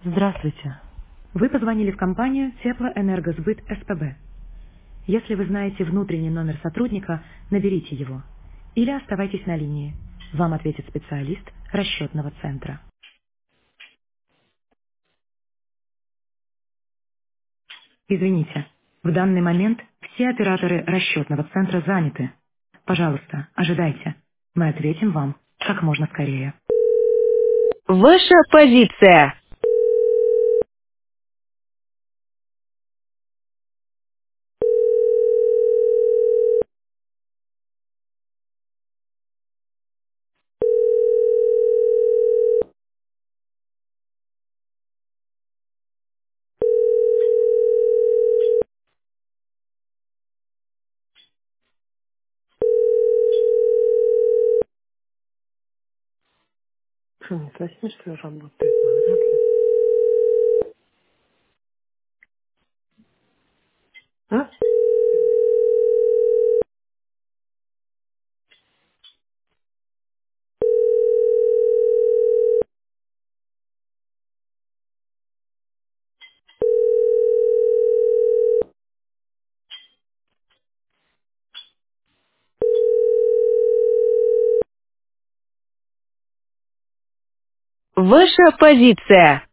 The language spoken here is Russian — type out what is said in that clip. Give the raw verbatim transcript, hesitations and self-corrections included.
Здравствуйте. Вы позвонили в компанию Теплоэнергосбыт СПБ. Если вы знаете внутренний номер сотрудника, наберите его. Или оставайтесь на линии. Вам ответит специалист расчетного центра. Извините, в данный момент все операторы расчетного центра заняты. Пожалуйста, ожидайте. Мы ответим вам как можно скорее. Ваша позиция. Что, не слышно, что работает? Вряд ли. А? Ваша позиция.